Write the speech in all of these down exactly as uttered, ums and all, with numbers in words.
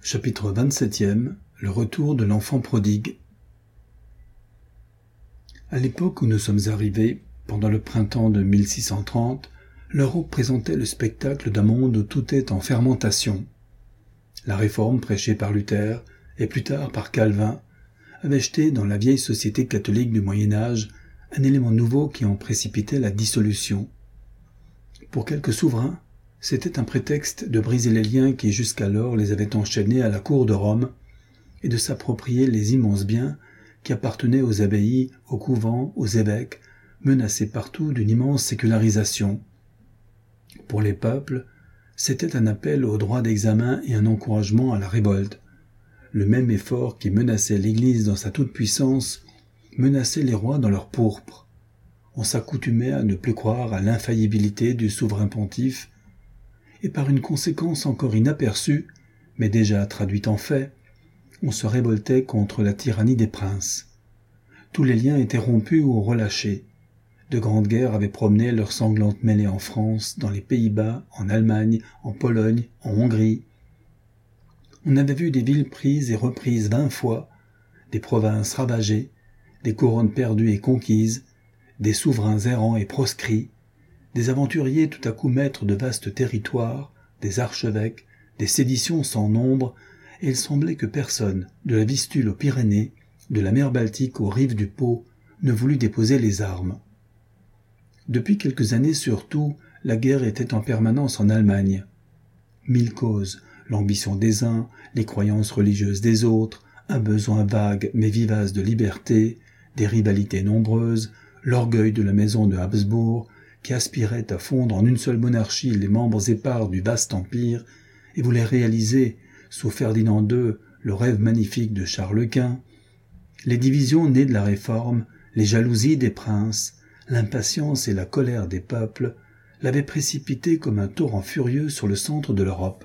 Chapitre vingt-septième. Le retour de l'enfant prodigue. À l'époque où nous sommes arrivés, pendant le printemps de mille six cent trente, l'Europe présentait le spectacle d'un monde où tout est en fermentation. La réforme prêchée par Luther, et plus tard par Calvin, avait jeté dans la vieille société catholique du Moyen-Âge un élément nouveau qui en précipitait la dissolution. Pour quelques souverains, c'était un prétexte de briser les liens qui jusqu'alors les avaient enchaînés à la cour de Rome et de s'approprier les immenses biens qui appartenaient aux abbayes, aux couvents, aux évêques, menacés partout d'une immense sécularisation. Pour les peuples, c'était un appel au droit d'examen et un encouragement à la révolte. Le même effort qui menaçait l'Église dans sa toute-puissance menaçait les rois dans leur pourpre. On s'accoutumait à ne plus croire à l'infaillibilité du souverain pontife, et par une conséquence encore inaperçue, mais déjà traduite en fait, on se révoltait contre la tyrannie des princes. Tous les liens étaient rompus ou relâchés. De grandes guerres avaient promené leurs sanglantes mêlées en France, dans les Pays-Bas, en Allemagne, en Pologne, en Hongrie. On avait vu des villes prises et reprises vingt fois, des provinces ravagées, des couronnes perdues et conquises, des souverains errants et proscrits, des aventuriers tout à coup maîtres de vastes territoires, des archevêques, des séditions sans nombre, et il semblait que personne, de la Vistule aux Pyrénées, de la mer Baltique aux rives du Pô, ne voulut déposer les armes. Depuis quelques années surtout, la guerre était en permanence en Allemagne. Mille causes, l'ambition des uns, les croyances religieuses des autres, un besoin vague mais vivace de liberté, des rivalités nombreuses, l'orgueil de la maison de Habsbourg, qui aspirait à fondre en une seule monarchie les membres épars du vaste empire, et voulait réaliser, sous Ferdinand deux, le rêve magnifique de Charles Quint, les divisions nées de la Réforme, les jalousies des princes, l'impatience et la colère des peuples, l'avaient précipité comme un torrent furieux sur le centre de l'Europe.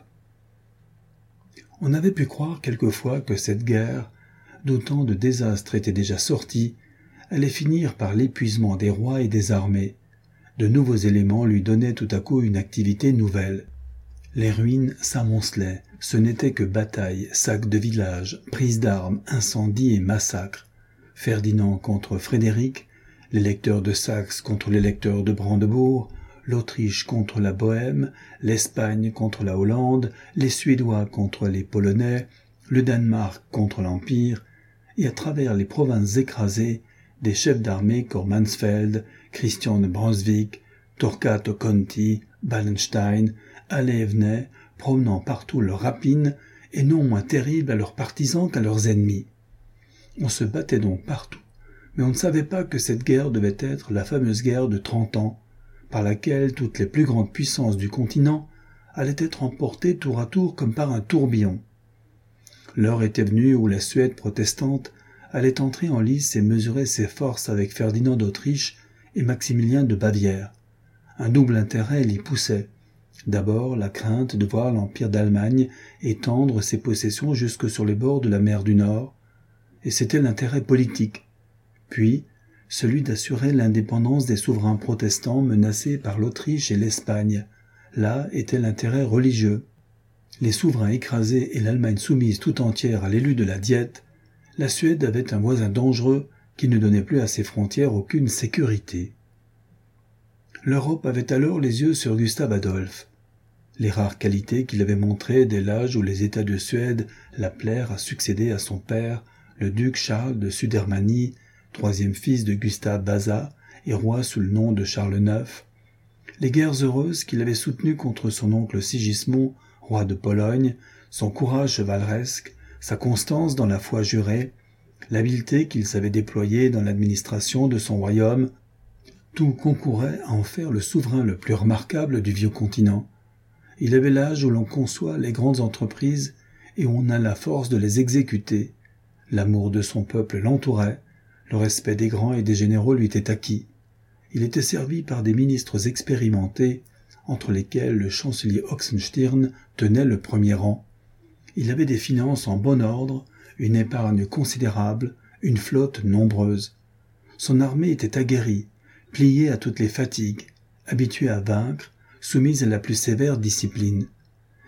On avait pu croire quelquefois que cette guerre, d'où tant de désastres étaient déjà sortis, allait finir par l'épuisement des rois et des armées. De nouveaux éléments lui donnaient tout à coup une activité nouvelle. Les ruines s'amoncelaient, ce n'était que batailles, sacs de villages, prises d'armes, incendies et massacres. Ferdinand contre Frédéric, l'électeur de Saxe contre l'électeur de Brandebourg, l'Autriche contre la Bohême, l'Espagne contre la Hollande, les Suédois contre les Polonais, le Danemark contre l'Empire, et à travers les provinces écrasées, des chefs d'armée comme Mansfeld, Christian de Brunswick, Torquato Conti, Wallenstein, allaient et venaient, promenant partout leurs rapines, et non moins terribles à leurs partisans qu'à leurs ennemis. On se battait donc partout, mais on ne savait pas que cette guerre devait être la fameuse guerre de trente ans, par laquelle toutes les plus grandes puissances du continent allaient être emportées tour à tour comme par un tourbillon. L'heure était venue où la Suède protestante allait entrer en lice et mesurer ses forces avec Ferdinand d'Autriche et Maximilien de Bavière. Un double intérêt l'y poussait. D'abord, la crainte de voir l'Empire d'Allemagne étendre ses possessions jusque sur les bords de la mer du Nord, et c'était l'intérêt politique. Puis, celui d'assurer l'indépendance des souverains protestants menacés par l'Autriche et l'Espagne. Là était l'intérêt religieux. Les souverains écrasés et l'Allemagne soumise tout entière à l'élu de la Diète, la Suède avait un voisin dangereux qui ne donnait plus à ses frontières aucune sécurité. L'Europe avait alors les yeux sur Gustave Adolphe. Les rares qualités qu'il avait montrées dès l'âge où les États de Suède l'appelèrent à succéder à son père, le duc Charles de Sudermanie, troisième fils de Gustave Vasa et roi sous le nom de Charles neuf, les guerres heureuses qu'il avait soutenues contre son oncle Sigismond, roi de Pologne, son courage chevaleresque, sa constance dans la foi jurée, l'habileté qu'il savait déployer dans l'administration de son royaume, tout concourait à en faire le souverain le plus remarquable du vieux continent. Il avait l'âge où l'on conçoit les grandes entreprises et où on a la force de les exécuter. L'amour de son peuple l'entourait, le respect des grands et des généraux lui était acquis. Il était servi par des ministres expérimentés, entre lesquels le chancelier Oxenstierna tenait le premier rang. Il avait des finances en bon ordre, une épargne considérable, une flotte nombreuse. Son armée était aguerrie, pliée à toutes les fatigues, habituée à vaincre, soumise à la plus sévère discipline.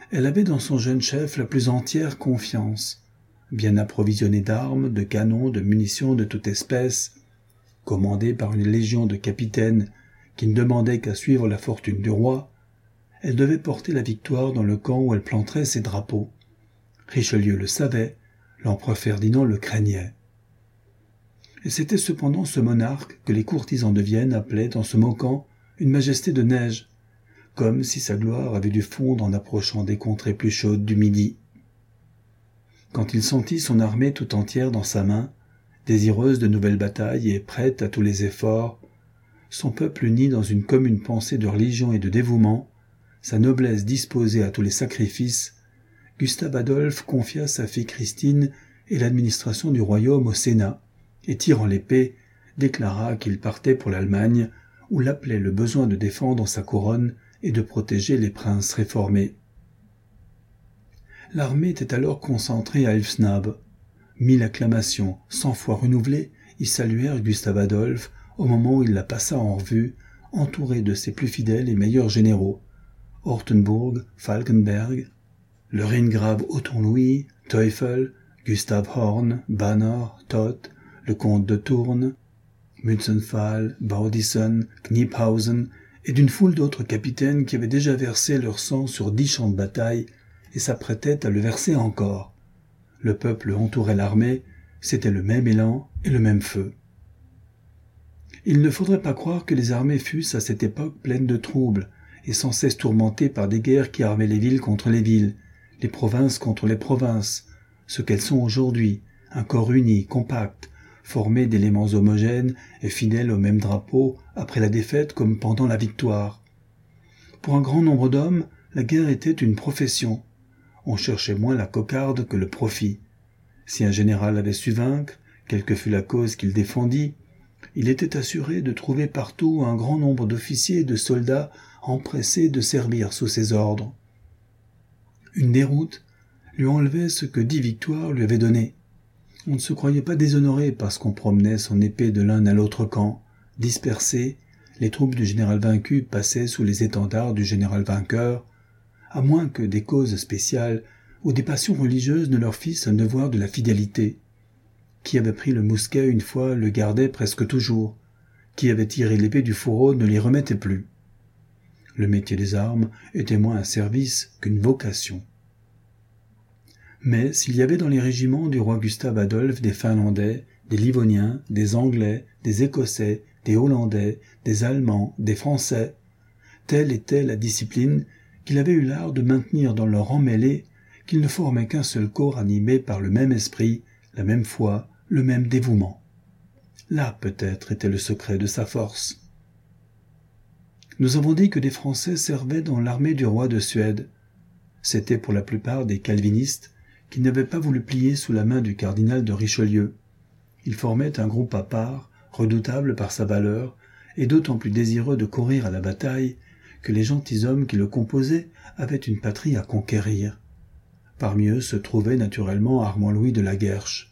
Elle avait dans son jeune chef la plus entière confiance, bien approvisionné d'armes, de canons, de munitions de toute espèce, commandée par une légion de capitaines qui ne demandaient qu'à suivre la fortune du roi, elle devait porter la victoire dans le camp où elle planterait ses drapeaux. Richelieu le savait, l'empereur Ferdinand le craignait. Et c'était cependant ce monarque que les courtisans de Vienne appelaient, en se moquant, une majesté de neige, comme si sa gloire avait dû fondre en approchant des contrées plus chaudes du Midi. Quand il sentit son armée tout entière dans sa main, désireuse de nouvelles batailles et prête à tous les efforts, son peuple uni dans une commune pensée de religion et de dévouement, sa noblesse disposée à tous les sacrifices, Gustave Adolphe confia sa fille Christine et l'administration du royaume au Sénat, et tirant l'épée, déclara qu'il partait pour l'Allemagne, où l'appelait le besoin de défendre sa couronne et de protéger les princes réformés. L'armée était alors concentrée à Elfsnabbe. Mille acclamations, cent fois renouvelées, y saluèrent Gustave Adolphe au moment où il la passa en revue, entouré de ses plus fidèles et meilleurs généraux, Ortenburg, Falkenberg, le Rhingrave Otton-Louis, Teufel, Gustave Horn, Banner, Todt, le comte de Tourne, Münzenpfahl, Baudisson, Kniphausen, et d'une foule d'autres capitaines qui avaient déjà versé leur sang sur dix champs de bataille et s'apprêtaient à le verser encore. Le peuple entourait l'armée, c'était le même élan et le même feu. Il ne faudrait pas croire que les armées fussent à cette époque pleines de troubles et sans cesse tourmentées par des guerres qui armaient les villes contre les villes, les provinces contre les provinces, ce qu'elles sont aujourd'hui, un corps uni, compact, formé d'éléments homogènes et fidèles au même drapeau après la défaite comme pendant la victoire. Pour un grand nombre d'hommes, la guerre était une profession. On cherchait moins la cocarde que le profit. Si un général avait su vaincre, quelle que fût la cause qu'il défendit, il était assuré de trouver partout un grand nombre d'officiers et de soldats empressés de servir sous ses ordres. Une déroute lui enlevait ce que dix victoires lui avaient donné. On ne se croyait pas déshonoré parce qu'on promenait son épée de l'un à l'autre camp. Dispersées, les troupes du général vaincu passaient sous les étendards du général vainqueur, à moins que des causes spéciales ou des passions religieuses ne leur fissent un devoir de la fidélité. Qui avait pris le mousquet une fois le gardait presque toujours. Qui avait tiré l'épée du fourreau ne l'y remettait plus. Le métier des armes était moins un service qu'une vocation. Mais s'il y avait dans les régiments du roi Gustave Adolphe des Finlandais, des Livoniens, des Anglais, des Écossais, des Hollandais, des Allemands, des Français, telle était la discipline qu'il avait eu l'art de maintenir dans leur rang mêlé, qu'ils ne formaient qu'un seul corps animé par le même esprit, la même foi, le même dévouement. Là, peut-être, était le secret de sa force. Nous avons dit que des Français servaient dans l'armée du roi de Suède. C'étaient pour la plupart des calvinistes qui n'avaient pas voulu plier sous la main du cardinal de Richelieu. Ils formaient un groupe à part, redoutable par sa valeur, et d'autant plus désireux de courir à la bataille que les gentilshommes qui le composaient avaient une patrie à conquérir. Parmi eux se trouvait naturellement Armand Louis de la Guerche.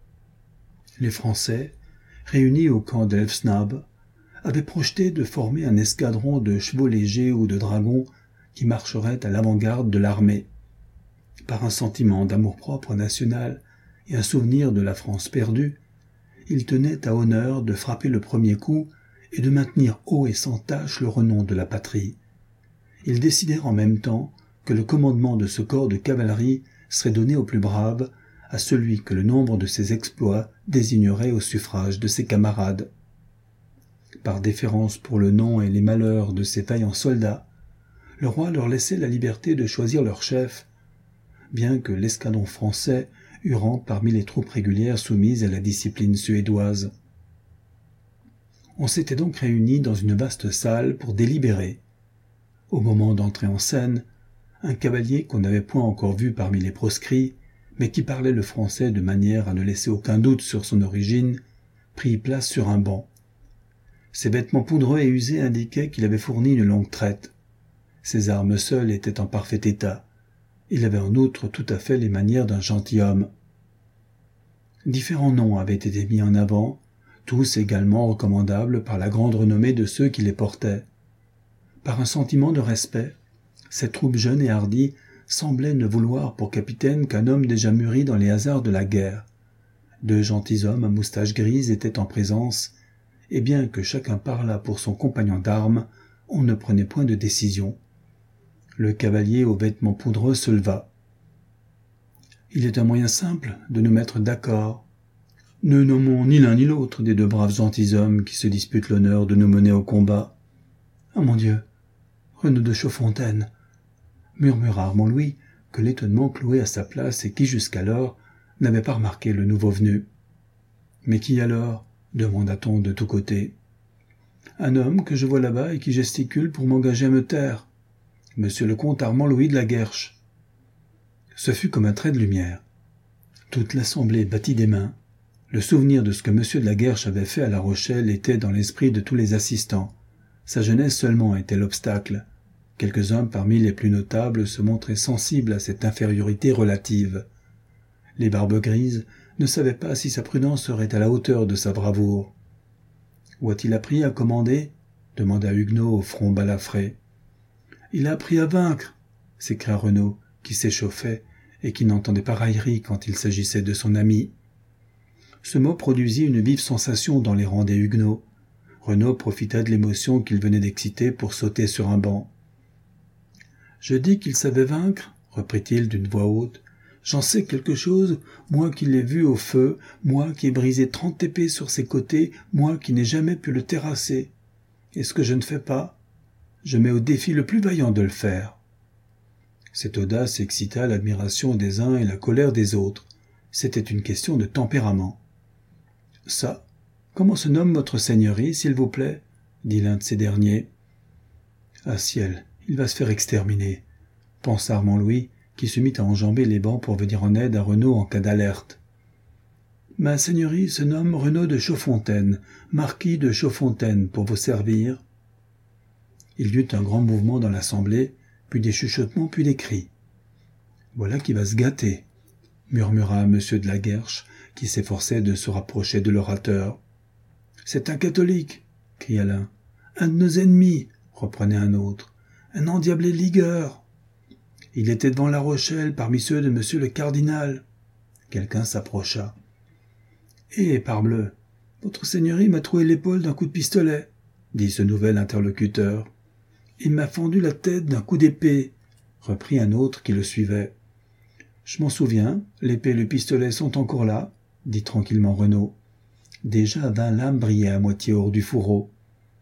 Les Français, réunis au camp d'Elfsnabbe, avaient projeté de former un escadron de chevaux légers ou de dragons qui marcherait à l'avant-garde de l'armée. Par un sentiment d'amour-propre national et un souvenir de la France perdue, ils tenaient à honneur de frapper le premier coup et de maintenir haut et sans tache le renom de la patrie. Ils décidèrent en même temps que le commandement de ce corps de cavalerie serait donné au plus brave, à celui que le nombre de ses exploits désignerait au suffrage de ses camarades. Par déférence pour le nom et les malheurs de ces vaillants soldats, le roi leur laissait la liberté de choisir leur chef, bien que l'escadron français eût rang parmi les troupes régulières soumises à la discipline suédoise. On s'était donc réunis dans une vaste salle pour délibérer. Au moment d'entrer en scène, un cavalier qu'on n'avait point encore vu parmi les proscrits, mais qui parlait le français de manière à ne laisser aucun doute sur son origine, prit place sur un banc. Ses vêtements poudreux et usés indiquaient qu'il avait fourni une longue traite. Ses armes seules étaient en parfait état. Il avait en outre tout à fait les manières d'un gentilhomme. Différents noms avaient été mis en avant, tous également recommandables par la grande renommée de ceux qui les portaient. Par un sentiment de respect, cette troupe jeune et hardie semblait ne vouloir pour capitaine qu'un homme déjà mûri dans les hasards de la guerre. Deux gentilshommes à moustaches grises étaient en présence, et bien que chacun parlât pour son compagnon d'armes, on ne prenait point de décision. Le cavalier aux vêtements poudreux se leva. « Il est un moyen simple de nous mettre d'accord. Ne nommons ni l'un ni l'autre des deux braves gentilshommes qui se disputent l'honneur de nous mener au combat. »« Ah mon Dieu, Renaud de Chaudfontaine !» murmura Armand Louis, que l'étonnement clouait à sa place et qui, jusqu'alors, n'avait pas remarqué le nouveau venu. « Mais qui alors ?» demanda-t-on de tous côtés. « Un homme que je vois là-bas et qui gesticule pour m'engager à me taire. Monsieur le comte Armand Louis de la Guerche. » Ce fut comme un trait de lumière. Toute l'assemblée battit des mains. Le souvenir de ce que monsieur de la Guerche avait fait à La Rochelle était dans l'esprit de tous les assistants. Sa jeunesse seulement était l'obstacle. Quelques-uns parmi les plus notables se montraient sensibles à cette infériorité relative. Les barbes grises ne savaient pas si sa prudence serait à la hauteur de sa bravoure. « Où a-t-il appris à commander ?» demanda Huguenot au front balafré. « Il a appris à vaincre !» s'écria Renaud, qui s'échauffait et qui n'entendait pas raillerie quand il s'agissait de son ami. Ce mot produisit une vive sensation dans les rangs des Huguenots. Renaud profita de l'émotion qu'il venait d'exciter pour sauter sur un banc. « Je dis qu'il savait vaincre, » reprit-il d'une voix haute. « J'en sais quelque chose, moi qui l'ai vu au feu, moi qui ai brisé trente épées sur ses côtés, moi qui n'ai jamais pu le terrasser. Et ce que je ne fais pas, je mets au défi le plus vaillant de le faire. » Cette audace excita l'admiration des uns et la colère des autres. C'était une question de tempérament. « Ça, comment se nomme votre seigneurie, s'il vous plaît ?» dit l'un de ces derniers. « Ah ciel, il va se faire exterminer !» pensa Armand Louis, qui se mit à enjamber les bancs pour venir en aide à Renaud en cas d'alerte. « Ma seigneurie se nomme Renaud de Chaudfontaine, marquis de Chaudfontaine, pour vous servir. » Il y eut un grand mouvement dans l'assemblée, puis des chuchotements, puis des cris. « Voilà qui va se gâter !» murmura monsieur de la Guerche, qui s'efforçait de se rapprocher de l'orateur. « C'est un catholique !» cria l'un. « Un de nos ennemis !» reprenait un autre. « Un endiablé ligueur !» Il était devant La Rochelle, parmi ceux de monsieur le cardinal. Quelqu'un s'approcha. « Eh, parbleu, votre seigneurie m'a troué l'épaule d'un coup de pistolet, » dit ce nouvel interlocuteur. « Il m'a fendu la tête d'un coup d'épée, » reprit un autre qui le suivait. « Je m'en souviens, l'épée et le pistolet sont encore là, » dit tranquillement Renaud. Déjà vingt lames brillaient à moitié hors du fourreau.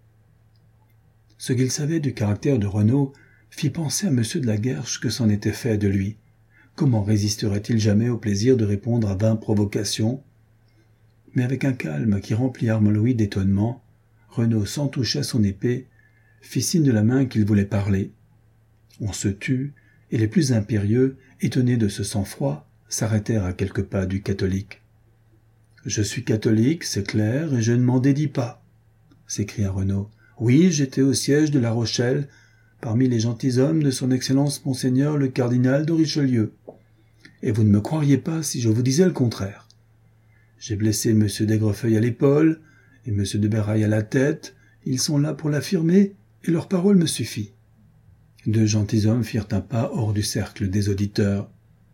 Ce qu'il savait du caractère de Renaud fit penser à monsieur de la Guerche que c'en était fait de lui. Comment résisterait-il jamais au plaisir de répondre à vingt provocations? Mais avec un calme qui remplit Armand Louis d'étonnement, Renaud, sans toucher à son épée, fit signe de la main qu'il voulait parler. On se tut, et les plus impérieux, étonnés de ce sang-froid, s'arrêtèrent à quelques pas du catholique. « Je suis catholique, c'est clair, et je ne m'en dédie pas, » s'écria Renaud. « Oui, j'étais au siège de La Rochelle, parmi les gentilshommes de son Excellence Monseigneur le cardinal de Richelieu. Et vous ne me croiriez pas si je vous disais le contraire. J'ai blessé M. d'Aigrefeuille à l'épaule et M. de Béraille à la tête, ils sont là pour l'affirmer, et leur parole me suffit. » Deux gentilshommes firent un pas hors du cercle des auditeurs.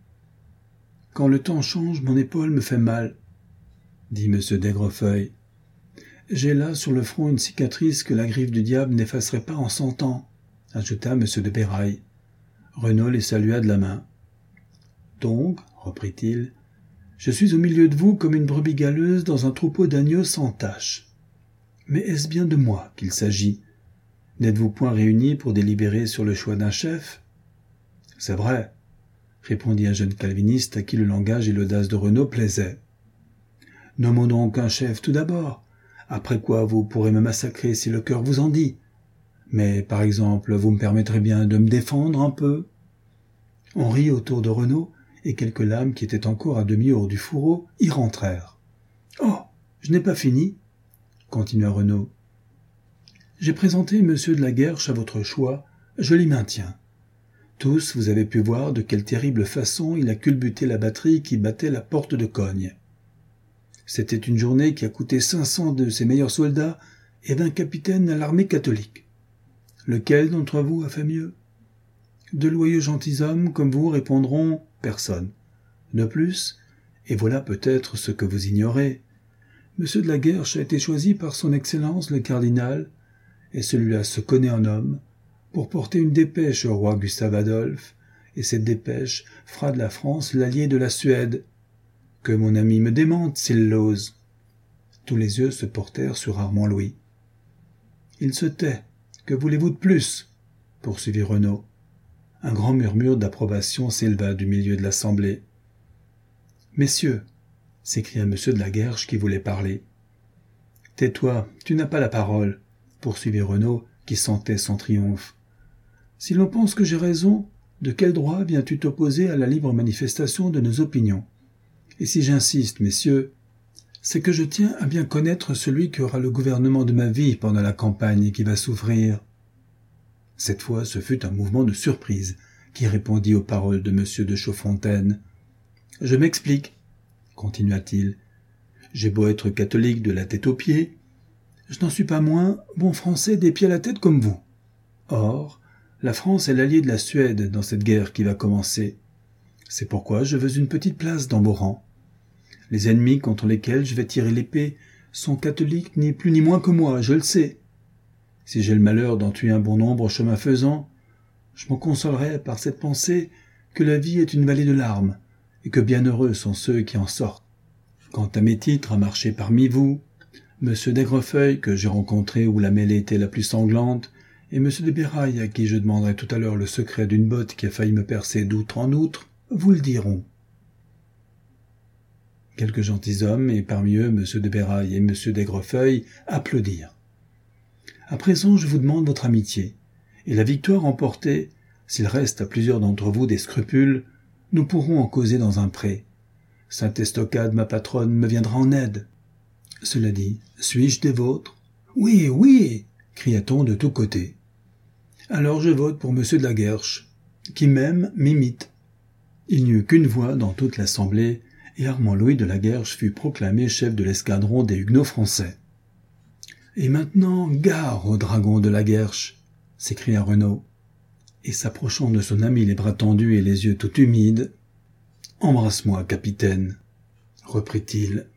« Quand le temps change, mon épaule me fait mal, » dit M. d'Aigrefeuille. « J'ai là sur le front une cicatrice que la griffe du diable n'effacerait pas en cent ans, » ajouta M. de Béraille. Renaud les salua de la main. « Donc, reprit-il, je suis au milieu de vous comme une brebis galeuse dans un troupeau d'agneaux sans tache. Mais est-ce bien de moi qu'il s'agit? N'êtes-vous point réunis pour délibérer sur le choix d'un chef? »« C'est vrai, » répondit un jeune calviniste à qui le langage et l'audace de Renaud plaisaient. « Nommons donc un chef tout d'abord, après quoi vous pourrez me massacrer si le cœur vous en dit. Mais, par exemple, vous me permettrez bien de me défendre un peu ?» On rit autour de Renaud, et quelques lames qui étaient encore à demi hors du fourreau y rentrèrent. « Oh, je n'ai pas fini, » continua Renaud. « J'ai présenté monsieur de la Guerche à votre choix, je l'y maintiens. Tous, vous avez pu voir de quelle terrible façon il a culbuté la batterie qui battait la porte de Cogne. C'était une journée qui a coûté cinq cents de ses meilleurs soldats et vingt capitaines à l'armée catholique. Lequel d'entre vous a fait mieux? De loyaux gentilshommes comme vous répondront « personne ». De plus, et voilà peut-être ce que vous ignorez, Monsieur de la Guerche a été choisi par son Excellence le cardinal, et celui-là se connaît en homme, pour porter une dépêche au roi Gustave Adolphe, et cette dépêche fera de la France l'allié de la Suède. Que mon ami me démente s'il l'ose. Tous les yeux se portèrent sur Armand Louis. Il se tait. Que voulez-vous de plus? Poursuivit Renaud. Un grand murmure d'approbation s'éleva du milieu de l'assemblée. Messieurs, s'écria monsieur de la Guerche qui voulait parler. Tais-toi, tu n'as pas la parole, poursuivit Renaud qui sentait son triomphe. Si l'on pense que j'ai raison, de quel droit viens-tu t'opposer à la libre manifestation de nos opinions? Et si j'insiste, messieurs, c'est que je tiens à bien connaître celui qui aura le gouvernement de ma vie pendant la campagne et qui va souffrir. Cette fois, ce fut un mouvement de surprise qui répondit aux paroles de monsieur de Chaudfontaine. « Je m'explique, » continua-t-il. « J'ai beau être catholique de la tête aux pieds, je n'en suis pas moins bon français des pieds à la tête comme vous. Or, la France est l'alliée de la Suède dans cette guerre qui va commencer. C'est pourquoi je veux une petite place dans vos rangs. Les ennemis contre lesquels je vais tirer l'épée sont catholiques ni plus ni moins que moi, je le sais. Si j'ai le malheur d'en tuer un bon nombre chemin faisant, je m'en consolerai par cette pensée que la vie est une vallée de larmes, et que bienheureux sont ceux qui en sortent. Quant à mes titres à marcher parmi vous, monsieur d'Aigrefeuille, que j'ai rencontré où la mêlée était la plus sanglante, et monsieur de Béraille, à qui je demanderai tout à l'heure le secret d'une botte qui a failli me percer d'outre en outre, vous le diront. » Quelques gentilshommes, et parmi eux monsieur de Béraille et monsieur d'Aigrefeuille, applaudirent. « À présent, je vous demande votre amitié, et la victoire emportée, s'il reste à plusieurs d'entre vous des scrupules, nous pourrons en causer dans un pré. Sainte Estocade, ma patronne, me viendra en aide. Cela dit, suis-je des vôtres? Oui, oui, cria-t-on de tous côtés. Alors je vote pour monsieur de la Guerche, qui même m'imite. Il n'y eut qu'une voix dans toute l'assemblée, et Armand Louis de la Guerche fut proclamé chef de l'escadron des Huguenots français. « Et maintenant, gare au dragon de la Guerche !» s'écria Renaud. Et s'approchant de son ami les bras tendus et les yeux tout humides, « Embrasse-moi, capitaine !» reprit-il